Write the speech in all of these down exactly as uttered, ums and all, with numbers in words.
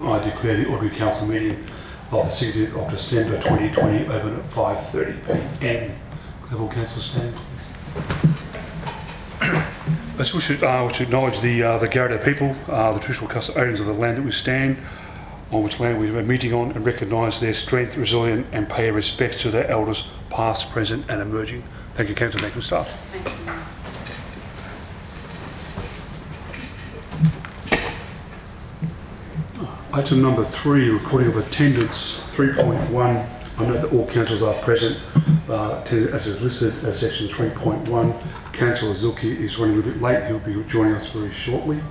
I declare the Ordinary Council meeting of the sixteenth of December twenty twenty open at five thirty p m. Have all councillors stand, please. I just wish to, uh, wish to acknowledge the uh, the Garrett people, uh, the traditional custodians of the land that we stand, on which land we are meeting on, and recognise their strength, resilience, and pay our respects to their elders, past, present, and emerging. Thank you, Councillor. Thank you, staff. Thank you. Item number three, recording of attendance, three point one. I note that all councillors are present, uh, as is listed as section three point one. Councillor Zilke is running a little bit late. He'll be joining us very shortly.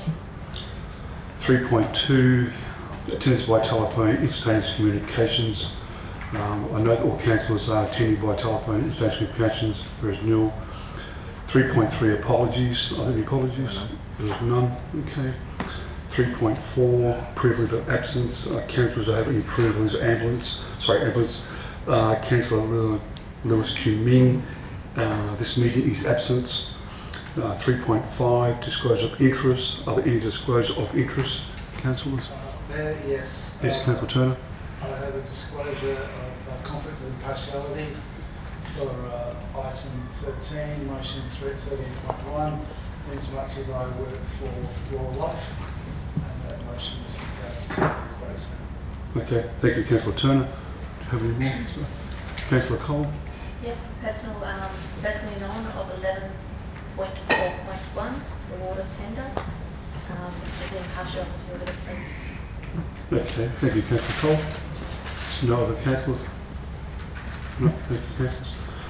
three point two, attendance by telephone, instantaneous communications. Um, I note that all councillors are attending by telephone, instantaneous communications. There is nil. three point three, apologies. Are there any apologies? There is none. Okay. three point four, approval of absence. Uh, councillors are having approval of ambulance. Sorry, ambulance. Uh, Councillor Lewis Q Ming. Uh, this meeting is absent. Uh, three point five, disclosure of interest. Are there any disclosure of interest, councillors? Uh, Mayor, yes. Yes, uh, Councillor Turner. I have a disclosure of uh, conflict of impartiality for uh, item thirteen, motion thirteen point one, inasmuch as I work for Law Life, and that motion is regarding to the quote. Okay, thank you, Councillor Turner. Do you have any more? Councillor Cole. Yeah, personal, um, personally known of eleven point four point one, the water tender, um, which is impartial to the police. Okay, thank you, Councillor Cole. No other councillors? No, thank you, councillors.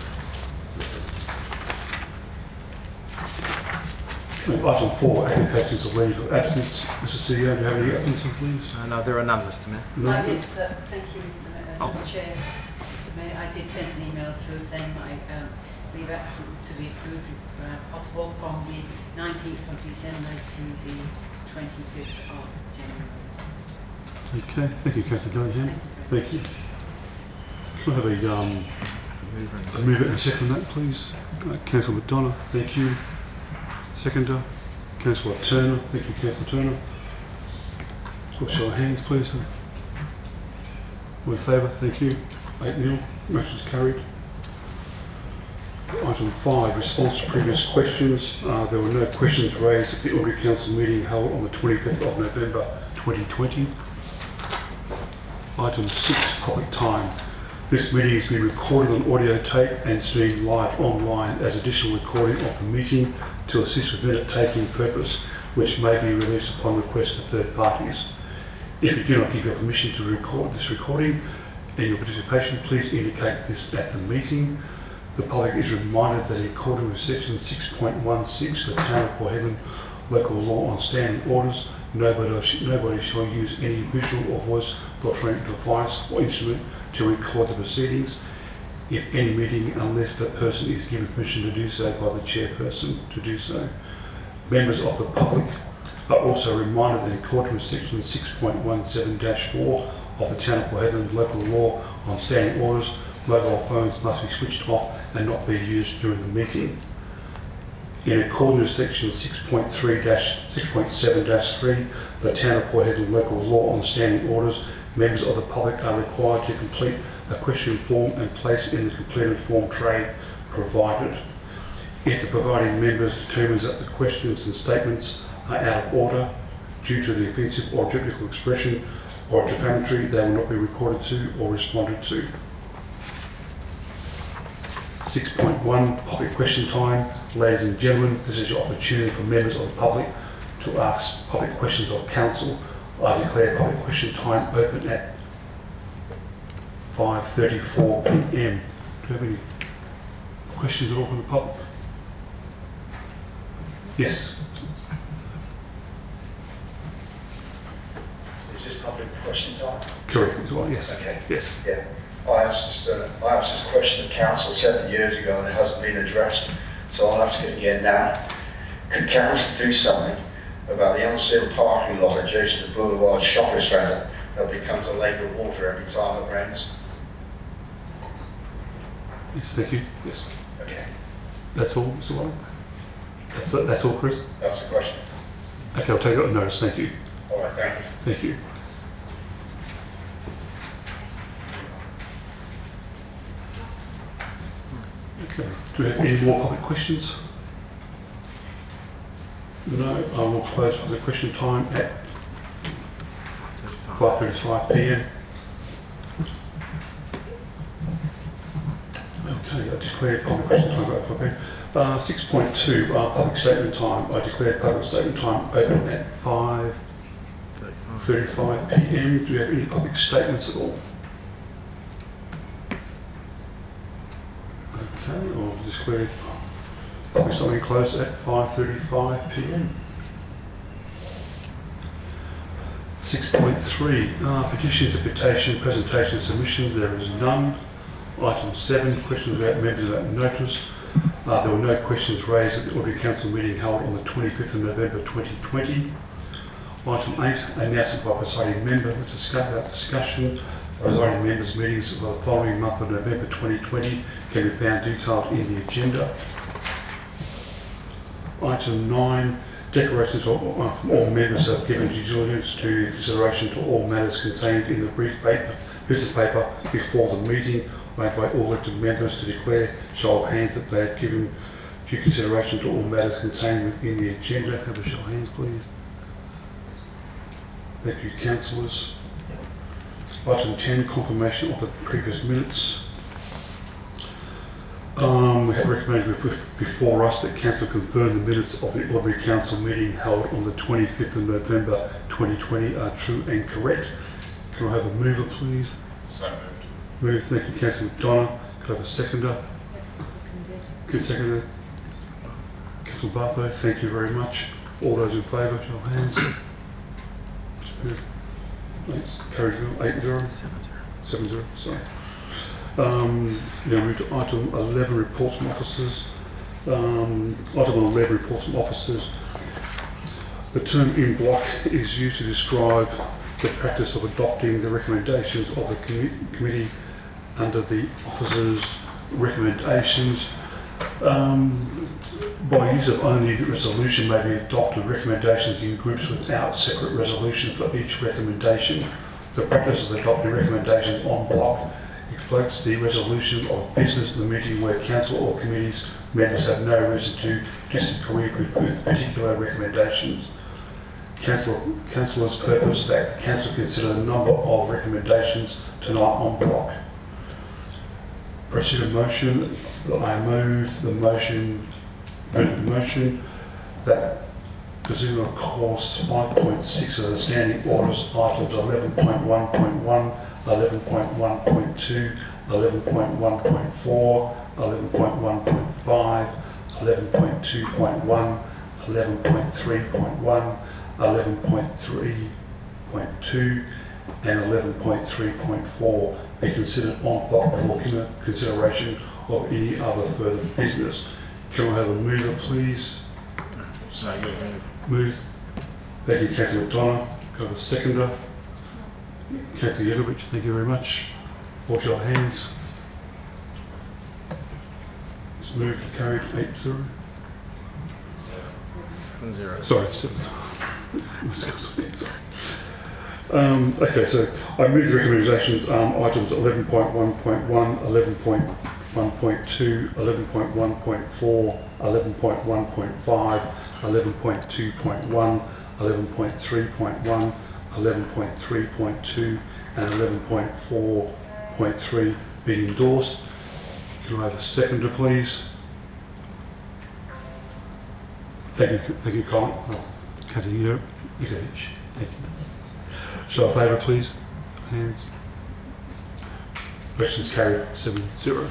Item four, applications of leave of absence. Mister C E O, do you have any absence of leaves? Uh, no, there are none, Mister Mayor. No. Uh, yes, uh, thank you, Mister Mayor, Oh. Mister Chair. Mister Mayor, I did send an email through saying my um, leave absence to be approved if uh, possible from the nineteenth of December to the twenty-fifth of January. Okay, thank you, Councillor Gillingham. Thank you. Can I have a, um, a move it and second that, please? Uh, Councillor McDonough, thank you. Seconder, Councillor Turner, thank you, Councillor Turner. We'll show of hands, please. All in favour, thank you. Eight nil, motion's carried. Item five, response to previous questions. Uh, there were no questions raised at the Ordinary Council meeting held on the twenty-fifth of November twenty twenty. Item six, public time. This meeting has been recorded on audio tape and streamed live online as additional recording of the meeting to assist with minute taking purpose, which may be released upon request of third parties. If you do not give your permission to record this recording and your participation, please indicate this at the meeting. The public is reminded that in accordance with section six point one six of the Town of Port Hedland Local Law on Standing Orders, nobody, nobody shall use any visual or voice filtering device or instrument to record the proceedings, if any meeting, unless the person is given permission to do so by the chairperson to do so. Members of the public are also reminded that in accordance with section six point one seven dash four of the Town of Port Hedland Local Law on Standing Orders, mobile phones must be switched off and not be used during the meeting. In accordance with section six point three dash six point seven dash three of the Town of Port Hedland Local Law on Standing Orders, members of the public are required to complete a question form and place in the completed form tray provided. If the providing member determines that the questions and statements are out of order due to the offensive or objectionable expression or defamatory, they will not be recorded to or responded to. six point one, public question time. Ladies and gentlemen, this is your opportunity for members of the public to ask public questions of council. I declare public question time open at five thirty-four p m. Do you have any questions at all from the public? Yes. Is this public question time? Correct as well, yes. Okay. Yes. Yeah. I asked this, uh, I asked this question of council seven years ago and it hasn't been addressed, so I'll ask it again now. Could council do something about the unsealed parking lot adjacent to Boulevard Shopping Centre that becomes a lake of water every time it rains? Yes, thank you. Yes. Okay. That's all, Mister Warren? That's, that's all, Chris? That's the question. Okay, I'll take it on notice. Thank you. All right, thank you. Thank you. Okay. Do we have any more public questions? No. I will close the question time at five thirty-five p m. Okay, I declare public question time about five p m. Uh, six point two, uh, public statement time. I declare public statement time open at five thirty-five p m. Do you have any public statements at all? Okay, I'll declare public statement closed at five thirty-five p m. six point three, uh, petitions, interpretation, presentation, submissions. There is none. Item seven, questions about members of that notice. Uh, there were no questions raised at the Ordinary Council meeting held on the twenty-fifth of November twenty twenty. Item eight, announcement by presiding member to discuss about discussion. The presiding members' meetings for the following month of November twenty twenty can be found detailed in the agenda. Item nine, declarations from all members have given due diligence to consideration to all matters contained in the brief paper, piece of paper before the meeting. I invite all elected members to declare, show of hands, that they have given due consideration to all matters contained within the agenda. Have a show of hands, please. Thank you, councillors. Item ten, confirmation of the previous minutes. Um, we have recommended before us that council confirm the minutes of the Ordinary Council meeting held on the twenty-fifth of November twenty twenty are true and correct. Can I have a mover, please? So moved. Move, thank you, Councillor McDonough. Can I have a seconder? Good seconder. Councillor Bartho, thank you very much. All those in favour, show of hands. It's carried eight zero. seven zero, sorry. Um, now move to item eleven, reports from officers. Um, item eleven, reports from officers. The term in block is used to describe the practice of adopting the recommendations of the commi committee under the officers' recommendations. Um, by use of only the resolution may be adopted recommendations in groups without separate resolution for each recommendation. The practice of adopting recommendations en bloc reflects the resolution of business in the meeting where council or committees members have no reason to disagree with particular recommendations. Council, councillor's purpose that the council consider the number of recommendations tonight en bloc. Proceed a motion. I move the motion, the motion that pursuant of course five point six of the standing orders items eleven point one point one, eleven point one point two, eleven point one point four, eleven point one point five, eleven point two point one, eleven point three point one, eleven point three point two and eleven point three point four be considered en bloc for consideration of any other further business. Can I have a mover, please? So you move. Move. Thank you, Councillor McDonough. Can I have a seconder? Councillor Yelovich, thank you very much. Wash your hands. It's moved, carried, eight zero. Zero. Sorry, seven. Um, okay, so I move the recommendations, um, items eleven point one point one, eleven point one point two, eleven point one point four, eleven point one point five, eleven point two point one, eleven point three point one, eleven point three point two and eleven point four point three being endorsed. Can I have a seconder, please? Thank you, thank you, Colin. Oh, Councillor Yelovich. Thank you. Show of favour, please. Hands. Questions carried seven zero.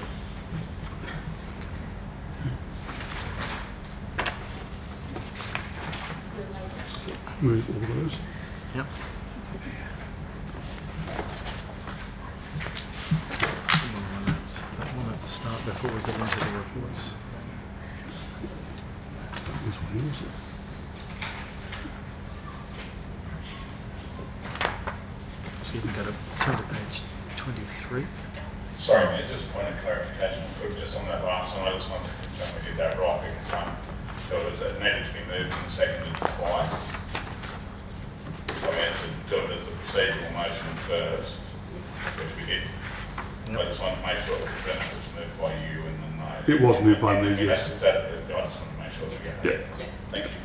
Move all those. Yep. That one at the start before we get into the reports. This one here, is it? So you can go to, turn to page twenty-three. Sorry, mate, just a point of clarification, quick, just on that last one, I just wanted to confirm we did that right, because um, there was, it needed to be moved and seconded twice. So we had to do it as the procedural motion first, which we did. Yep. I just wanted to make sure it was then it was moved by you and then they made. It was moved by me, Yeah, yes. that's- that- I just want to make sure that we get that. Yeah. Thank you.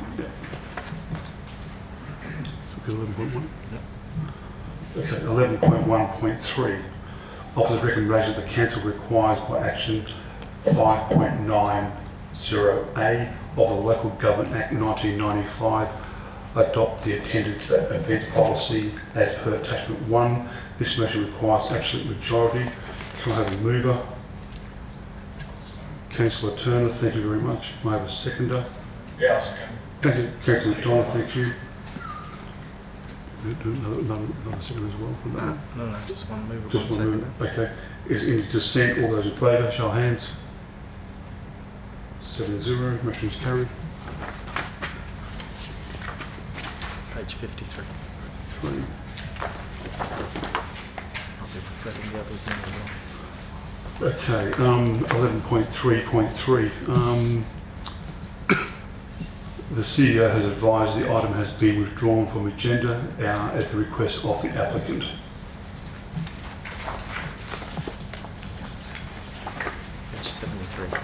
So we got eleven point one? Okay, eleven point one point three. Offers a recommendation that the council requires by action five point nine zero A of the Local Government Act nineteen ninety-five adopt the attendance at events policy as per attachment one. This motion requires absolute majority. Can I have a mover? Councillor Turner, thank you very much. May I have a seconder? Yeah, I'll second. Thank you, Councillor John, thank you. Do do another, another, another second as well for that. No, no, just one move. Just one one second. minute, okay. Is any dissent? All those in favour, show of hands. Seven zero, motion is carried. Page fifty-three. Three. I'll be presenting the others now as well. Okay, um, eleven point three point three. Um, the C E O has advised the item has been withdrawn from agenda uh, at the request of the applicant. Page seventy-three.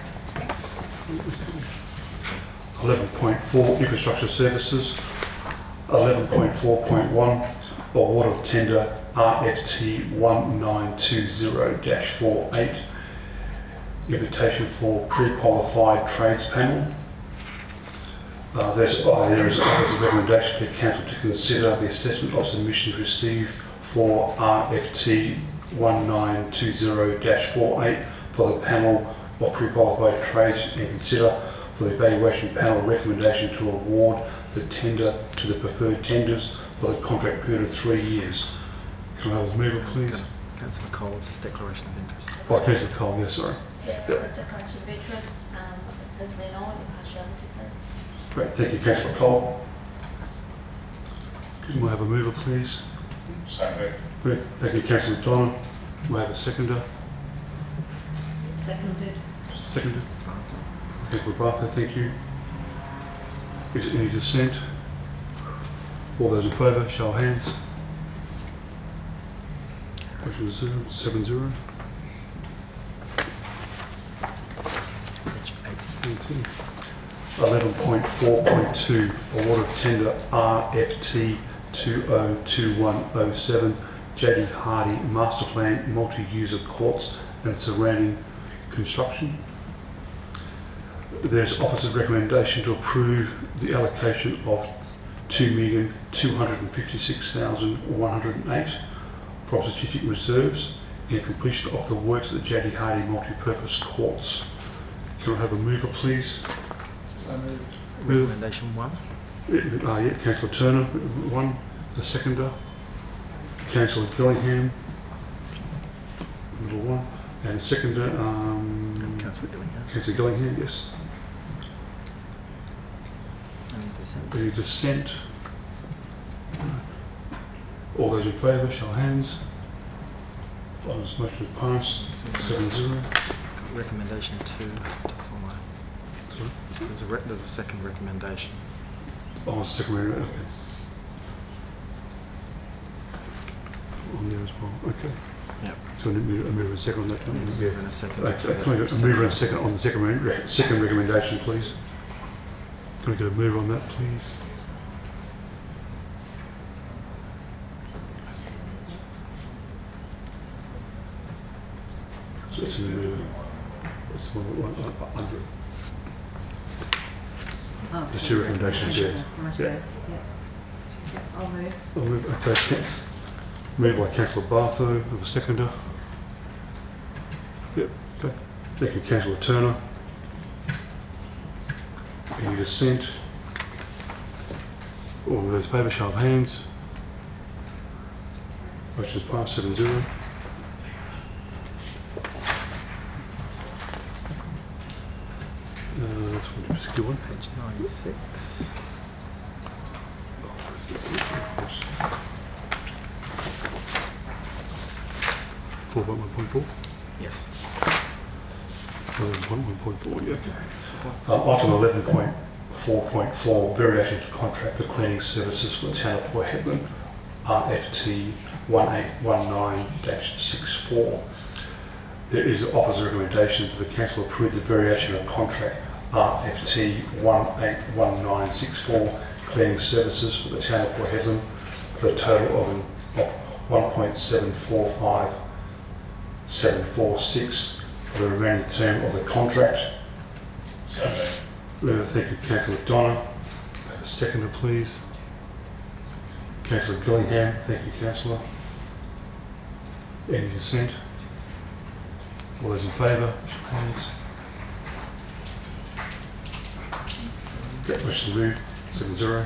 eleven point four, infrastructure services. eleven point four point one, award of tender R F T one nine two zero dash forty-eight, invitation for pre-qualified trades panel. Uh, there's, uh, there is a recommendation for the council to consider the assessment of submissions received for R F T one nine two zero dash forty-eight for the panel of pre-qualified trades and consider for the evaluation panel recommendation to award the tender to the preferred tenders for the contract period of three years. Can I have a mover, please? Councillor Cole's declaration of interest. Oh, Councillor Cole, yes, sorry. Yeah, for declaration of interest, um, personally known, impartiality, please. Great, thank you, Councillor Cole. Can I have a mover, please? So moved. Great, thank you, Councillor Donald. Can I have a seconder? Seconded. Seconded. Councillor Barker, thank you. Is there any dissent? All those in favour, show of hands. Motion is zero, seven zero. Page eight. eleven point four point two, award of tender R F T two oh two one oh seven, J D Hardy Master Plan Multi-User Courts and Surrounding Construction. There's officer's recommendation to approve the allocation of two million two hundred fifty-six thousand one hundred eight from strategic reserves in completion of the works at the J D Hardy Multi-Purpose Courts. Can I have a mover, please? So moved. Recommendation one. Uh, yeah, Councillor Turner, one. The seconder. Councillor Gillingham, number one. And seconder, um, Councillor Gillingham. Councillor Gillingham, yes. And dissent. Any dissent? All those in favour, show of hands. All those motion is passed, seven zero. Got recommendation two to follow. Sorry? There's a, re- there's a second recommendation. Oh, second reading, okay. On there as well, okay. Yep. So a mover, a mover and second on that one? Move Yeah. in a second. Okay, can I get a mover and second on the second, re- second recommendation, please? Can I get a mover on that, please? So it's a mover. It's one, one, one, under. Oh, There's two recommendations, yes. Right, Yeah. yeah. Yeah, I'll move. I'll move, okay, thanks. Moved by Councillor Bartho, of a seconder. Yep, okay. Thank you, Councillor Turner. Any dissent? All those in favour, show of hands. Motion is passed, seven zero. Uh, that's one particular one. Page ninety-six. Four point one point four. Yes. One, one point four, yeah, okay. Uh, item eleven point four point four, variation to contract for cleaning services for the town of Port Hedland, R F T one eight one nine dash sixty-four. there is an officer's recommendation that the council approve the variation of contract R F T one eight one nine six four cleaning services for the town of Port Hedland for a total of, of one point seven four five seven four six for the remaining term of the contract. So moved. Uh, Thank you, Councillor Donna. A seconder, please. Councillor Gillingham. Thank you, Councillor. Any dissent? All those in favour? Hands. Okay, motion moved. Seven zero.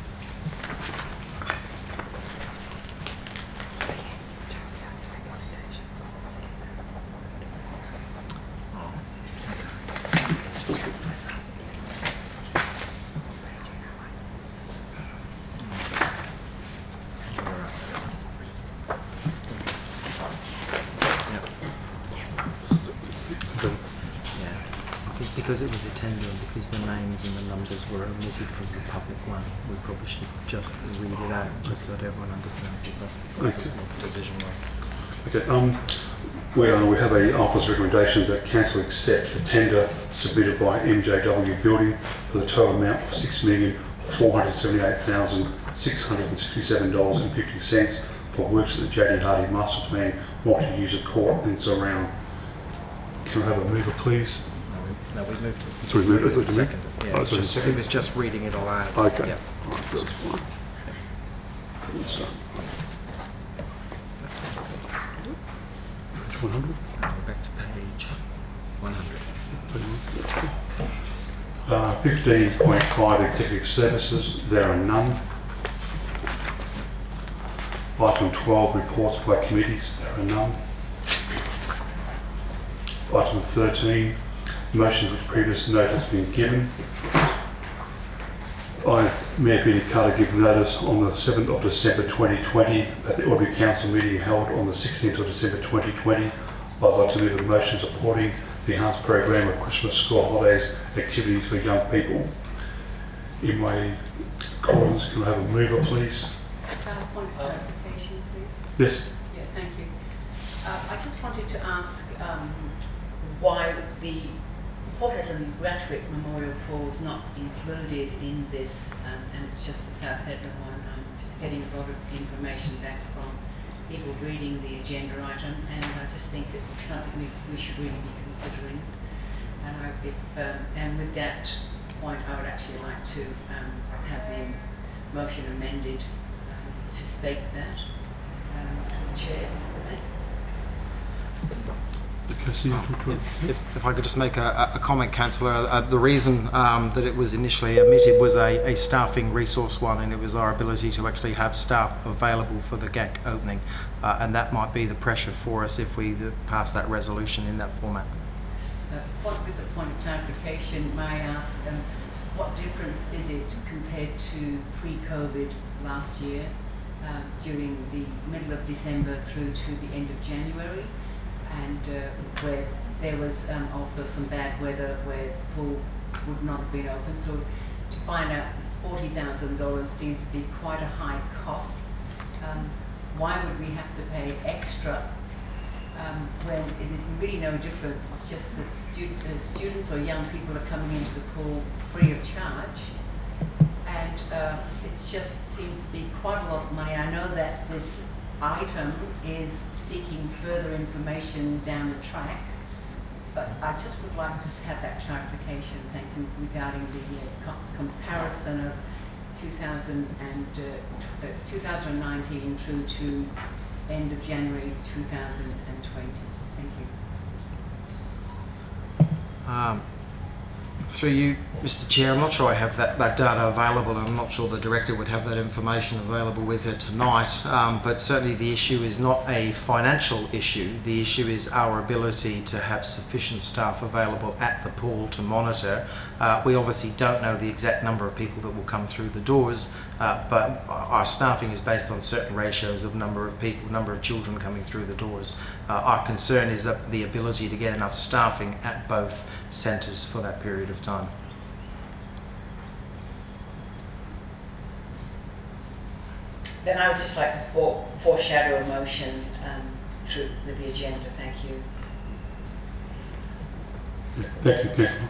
Because it was a tender and because the names and the numbers were omitted from the public one, we probably should just read it out just so that everyone understands what the, Okay. what the decision was. Okay, um, we, uh, we have a officer's recommendation that council accept the tender submitted by M J W Building for the total amount of six million four hundred seventy-eight thousand six hundred sixty-seven dollars and fifty cents for works at the J D Hardy Master Plan multi-user court and surround. Can I have a mover, please? No, we moved it. Sorry, moved it. I thought you moved. Seconded. Oh, Yeah, it was, sorry, just, second. it was just reading it all out. Okay. Yeah. Right, that's fine. That's done. Page one hundred. Now we're back to page one hundred. Uh, fifteen point five executive services, there are none. Item twelve, reports by committees, there are none. Item thirteen, motions with previous notice being given. I, Mayor Peter Carter, give notice on the seventh of December twenty twenty at the Ordinary Council meeting held on the sixteenth of December twenty twenty. I'd like to move a motion supporting the enhanced program of Christmas school holidays activities for young people. In my accordance, can I have a mover, please? Uh, point of clarification, please. Yes. Yeah, thank you. Uh, I just wanted to ask um, why the Port Hedland Ratwick Memorial Pool is not included in this, um, and it's just the South Hedland one. I'm just getting a lot of information back from people reading the agenda item, and I just think that it's something we, we should really be considering. And, I, if, um, and with that point, I would actually like to um, have the motion amended um, to state that. Um, Chair, Mister Mayor. Okay, so you talk to it. If, if I could just make a, a comment, Councillor, uh, the reason um, that it was initially omitted was a, a staffing resource one, and it was our ability to actually have staff available for the G A C opening, uh, and that might be the pressure for us if we uh, pass that resolution in that format. Uh, point, with the point of clarification, may I ask um, what difference is it compared to pre-COVID last year, um, during the middle of December through to the end of January? And uh, where there was um, also some bad weather where the pool would not have been open. So to find out forty thousand dollars seems to be quite a high cost. Um, why would we have to pay extra um, when it is really no difference? It's just that stu uh, students or young people are coming into the pool free of charge. And uh, it just seems to be quite a lot of money. I know that this item is seeking further information down the track, but I just would like to have that clarification, thank you, regarding the uh, co comparison of two thousand and, uh, uh, two thousand nineteen through to end of January two thousand twenty. Thank you. Um, through you, Mister Chair, I'm not sure I have that, that data available, and I'm not sure the Director would have that information available with her tonight, um, but certainly the issue is not a financial issue. The issue is our ability to have sufficient staff available at the pool to monitor. Uh, we obviously don't know the exact number of people that will come through the doors, uh, but our staffing is based on certain ratios of number of people, number of children coming through the doors. Uh, our concern is that the ability to get enough staffing at both centres for that period of time. Then I would just like to fore foreshadow a motion um, through with the agenda. Thank you. Yeah, thank you, Councillor.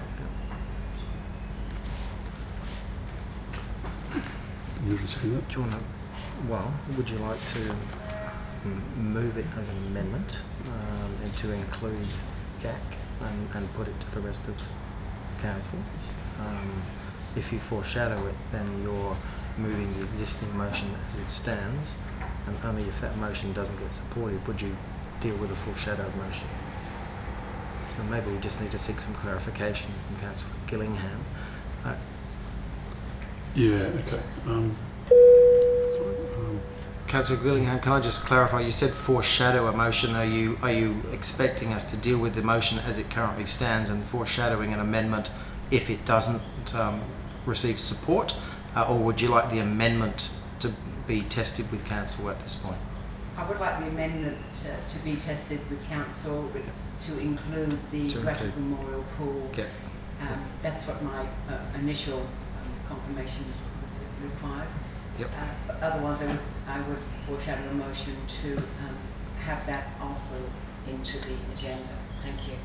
Move to second that. Do you want to, well, would you like to m- move it as an amendment um, and to include G A C and, and put it to the rest of council? Um, if you foreshadow it, then you're moving the existing motion as it stands, and only if that motion doesn't get supported would you deal with a foreshadowed motion. So maybe we just need to seek some clarification from Councillor Gillingham. Uh, Yeah, okay. Um, sorry, um, Councillor Gillingham, can I just clarify? You said foreshadow a motion. Are you are you expecting us to deal with the motion as it currently stands and foreshadowing an amendment if it doesn't um, receive support, uh, or would you like the amendment to be tested with council at this point? I would like the amendment uh, to be tested with council with, to include the To Graphic include- Memorial Pool. Okay. Um, that's what my uh, initial um, confirmation was required. Yep. Uh, but otherwise, I would, I would foreshadow a motion to um, have that also into the agenda. Thank you.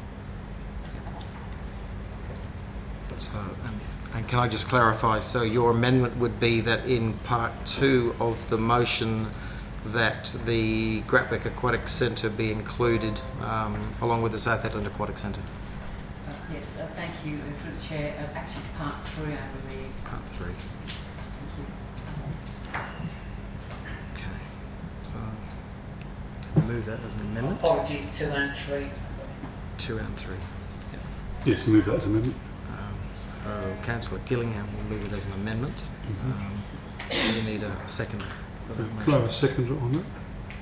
So, and, and can I just clarify? So your amendment would be that in part two of the motion, that the Grapwick Aquatic Centre be included um, along with the South Hedland Aquatic Centre. Uh, yes, uh, thank you. Uh, through the chair, uh, actually, it's part three, I believe. Part three. Thank you. Okay. So can we move that as an amendment? Apologies, two and three. Two and three. yes, move that as amendment. Um, so Councillor Gillingham will move it as an amendment. Mhm. Um, do you need a second for that Can I have motion? a second on that?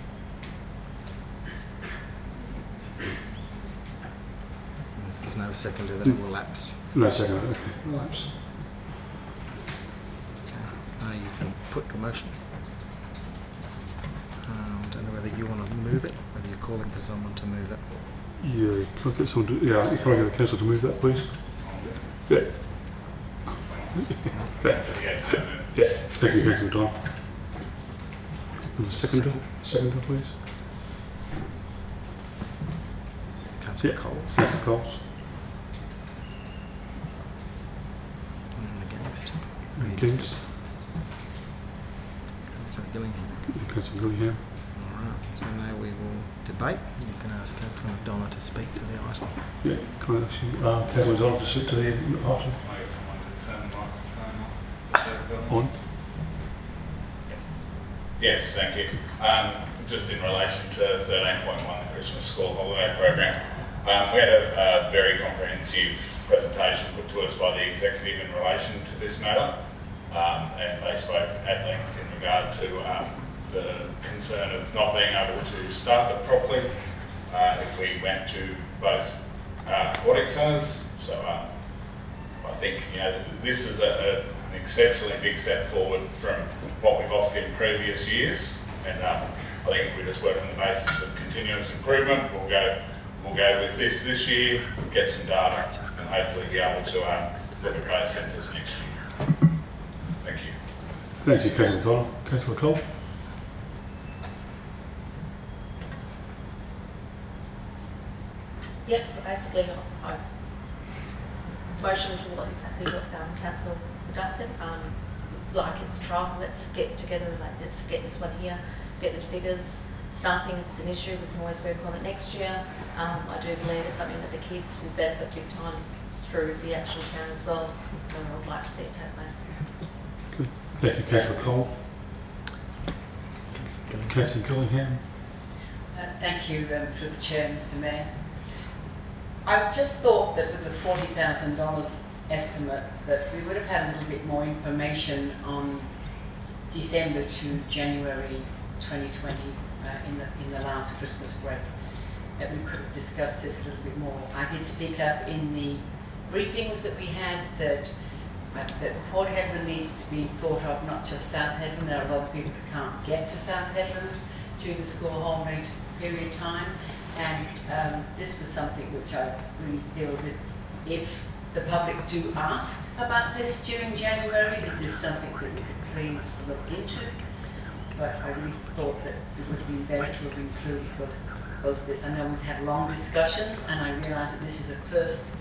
If there's no seconder, then it will lapse. No, second. Okay. Right. Okay. Uh, you can put the motion. Um, I don't know whether you want to move it, whether you're calling for someone to move it. Yeah, can I get someone to, yeah, can I get the council to move that, please? Yeah. yeah. Yes, uh, Yeah, thank you, Councillor Don. And the seconder, seconder, please. Councillor Yeah. Coles. Councillor Coles. And against. Against. Councillor Gillingham. Councillor Gillingham. All right. So now we will debate. You can ask Councillor McDonough to speak to the item. Yeah, can I ask you, uh, Councillor Don to speak to the item? can I get someone to turn the microphone off? On. Yes, thank you. Um, just in relation to thirteen point one, the Christmas School Holiday Program, um, we had a, a very comprehensive presentation put to us by the executive in relation to this matter, um, and they spoke at length in regard to um, the concern of not being able to staff it properly uh, if we went to both uh, aquatic centres. So um, I think you know this is a, a, an exceptionally big step forward from what we've offered in previous years, and um, I think if we just work on the basis of continuous improvement, we'll go we'll go with this this year, get some data, and hopefully be able to um, look at both centres next year. Thank you. Thank you, Councillor Don. Councillor Cole. Yep, so basically, I motion to what exactly what um, Councillor Dunn said. Um, like it's a trial, let's get together and like let's get this one here, get the figures. Staffing if it's an issue, we can always work on it next year. Um, I do believe it's something that the kids will benefit big time through the actual town as well. So I would like to see it take place. Good. Thank you, Councillor Cole. Councillor Gillingham. Uh, thank you um, through the chair, Mister Mayor. I just thought that with the forty thousand dollars estimate that we would have had a little bit more information on December to January twenty twenty uh, in the in the last Christmas break, that we could have discussed this a little bit more. I did speak up in the briefings that we had that uh, that Port Hedland needs to be thought of, not just South Hedland. There are a lot of people that can't get to South Hedland during the school holiday period of time. And um, this was something which I really feel that if the public do ask about this during January, this is something that we could please look into. But I really thought that it would have been better to have included both, both this. I know we've had long discussions, and I realise that this is a first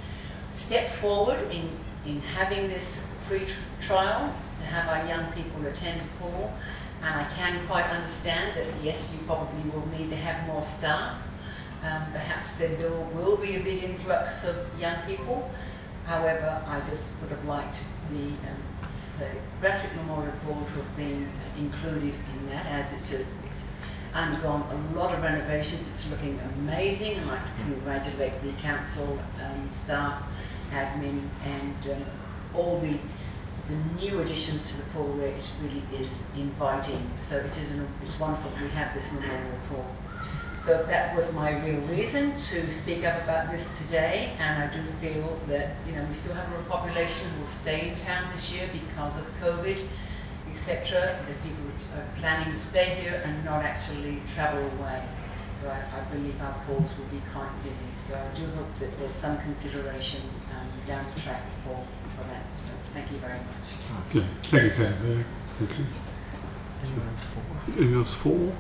step forward in, in having this free tr- trial, to have our young people attend Paul. And I can quite understand that, yes, you probably will need to have more staff. Um, perhaps there will, will be a big influx of young people. However, I just would have liked the, um, the Bradford Memorial Hall to have been included in that, as it's, a, it's undergone a lot of renovations. It's looking amazing. I'd like to congratulate the council, um, staff, admin, and um, all the the new additions to the pool, where it really is inviting. So it is an, it's wonderful we have this memorial pool. So that was my real reason to speak up about this today, and I do feel that, you know, we still have a population who will stay in town this year because of COVID, et cetera. The people are planning to stay here and not actually travel away. So I, I believe our pools will be quite busy. So I do hope that there's some consideration um, down the track for, for that. So thank you very much. Okay, thank you, Councillor. Thank you. Anyone else for? Anyone else for?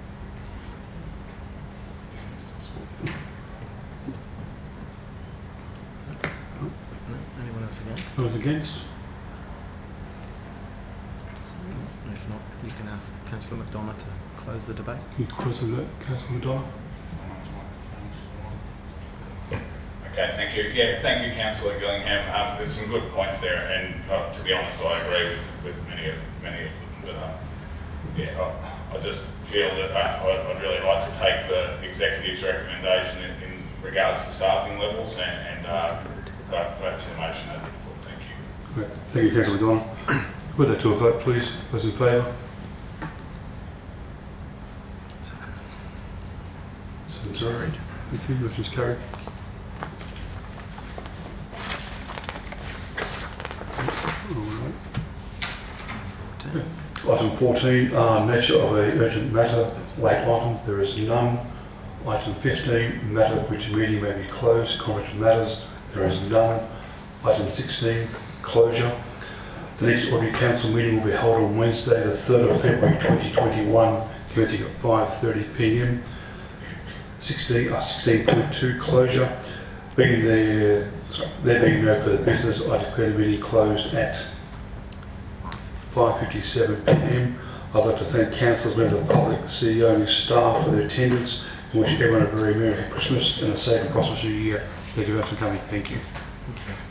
No? Anyone else against? Those against? If not, you can ask Councillor McDonough to close the debate. Can you close the vote, Councillor McDonough? Okay, thank you. Yeah, thank you, Councillor Gillingham. Um, there's some good points there, and uh, to be honest, I agree with, with many of many of them. But um, yeah, I, I just feel that uh, I, I'd really like to take the executive's recommendation in, in regards to staffing levels, and, and uh, that, that's the motion as it put. Thank you. Great. Thank you, Councillor McDonough. Put that to a vote, please. Those in favour? Seven zero. Thank you. Motion's carried. Alright. Okay. Item fourteen, uh, nature of a urgent matter, late item, there is none. Item fifteen, matter for which a meeting may be closed, confidential matters, there is none. Item sixteen, closure. The next ordinary council meeting will be held on Wednesday, the third of February twenty twenty-one, commencing at five thirty p m. sixteen, uh, sixteen point two, closure. Being there, sorry, there being no further business, I declare the meeting closed at five fifty-seven p m. I'd like to thank councillors, members of the public, C E O and his staff for their attendance, and wish everyone a very Merry Christmas and a safe and prosperous New Year. Thank you very much for coming. Thank you. Thank you.